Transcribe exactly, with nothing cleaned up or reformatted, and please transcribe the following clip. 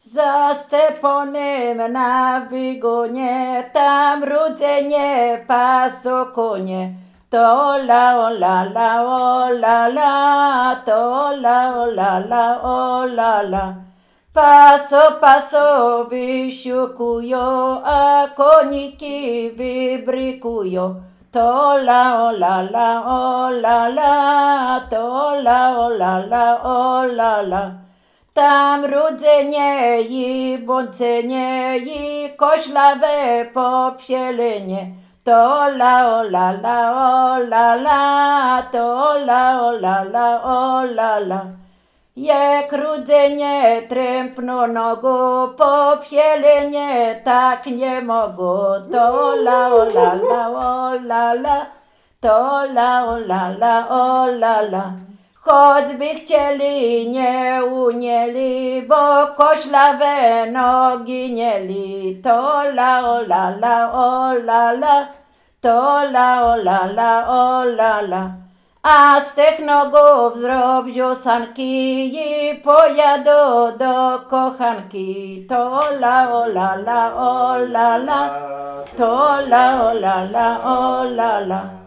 Za Szczeponem na wygonie, tam rudzenie paso konie. To la o la la o la la, to la o la la o la la. Paso paso wysiukują, a koniki wybrykują. To la o la la o la la, to la o la la o la la. Tam rudzenie i bącenie i koślawe popsielenie. To la o la la o la la, to la o la la o la la. Jak rudzenie trępno nogą, popsielenie tak nie mogło. To la o la la o la la, to la o la la o la la. Choćby chcieli, nie unieli, bo koślawe nogi mieli. To la o la la o la la, to la o la la o la la. A z tych nogów zrobią sanki i pojadą do kochanki. To la o la la o la la, to la o la la o la la.